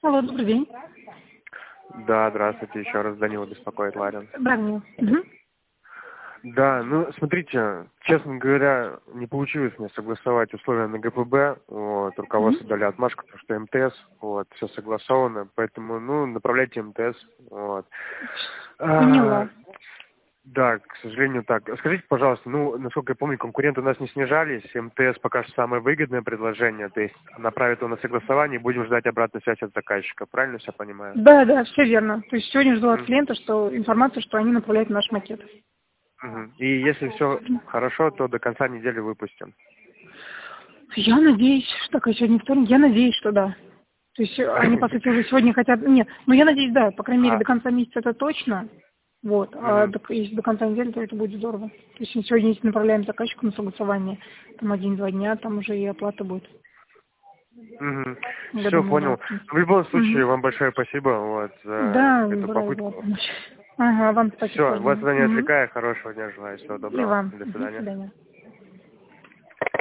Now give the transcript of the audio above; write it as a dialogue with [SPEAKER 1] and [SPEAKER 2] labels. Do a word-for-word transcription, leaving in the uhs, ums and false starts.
[SPEAKER 1] Алло, добрый день.
[SPEAKER 2] Да, здравствуйте, еще раз Данила беспокоит, Ларин.
[SPEAKER 1] Да, мне. Угу.
[SPEAKER 2] Да, ну, смотрите, честно говоря, не получилось мне согласовать условия на ГПБ, вот, руководство дали отмашку, потому что МТС, вот, все согласовано, поэтому, ну, направляйте МТС, вот.
[SPEAKER 1] Поняла.
[SPEAKER 2] А, да, к сожалению, так. Скажите, пожалуйста, ну, насколько я помню, конкуренты у нас не снижались, МТС пока что самое выгодное предложение, то есть направит его на согласование, будем ждать обратной связи от заказчика, правильно все понимаю?
[SPEAKER 1] Да, да, все верно. То есть сегодня жду от
[SPEAKER 2] Мгм.
[SPEAKER 1] клиента, что информацию, что они направляют наш макет.
[SPEAKER 2] Мгм. И если все хорошо, то до конца недели выпустим.
[SPEAKER 1] Я надеюсь, что такая сегодня вторник, я надеюсь, что да. То есть э, они, по сути, уже сегодня хотят... Нет, ну я надеюсь, да, по крайней мере,
[SPEAKER 2] А,
[SPEAKER 1] до конца месяца это точно. Вот. А
[SPEAKER 2] мгм.
[SPEAKER 1] до, если до конца недели, то это будет здорово. То есть мы сегодня, если направляем заказчику на согласование, там один-два дня, там уже и оплата будет.
[SPEAKER 2] Мгм.
[SPEAKER 1] Я
[SPEAKER 2] Все,
[SPEAKER 1] думаю, да.
[SPEAKER 2] понял. В любом случае,
[SPEAKER 1] Мгм.
[SPEAKER 2] вам большое спасибо вот, за
[SPEAKER 1] Да,
[SPEAKER 2] эту
[SPEAKER 1] рада была
[SPEAKER 2] попытку.
[SPEAKER 1] помочь. Ага, вам спасибо
[SPEAKER 2] Все,
[SPEAKER 1] тоже.
[SPEAKER 2] вас не
[SPEAKER 1] Мгм.
[SPEAKER 2] отвлекаю, хорошего дня желаю, всего
[SPEAKER 1] И
[SPEAKER 2] доброго,
[SPEAKER 1] вам.
[SPEAKER 2] до
[SPEAKER 1] Мгм, до
[SPEAKER 2] свидания.
[SPEAKER 1] свидания.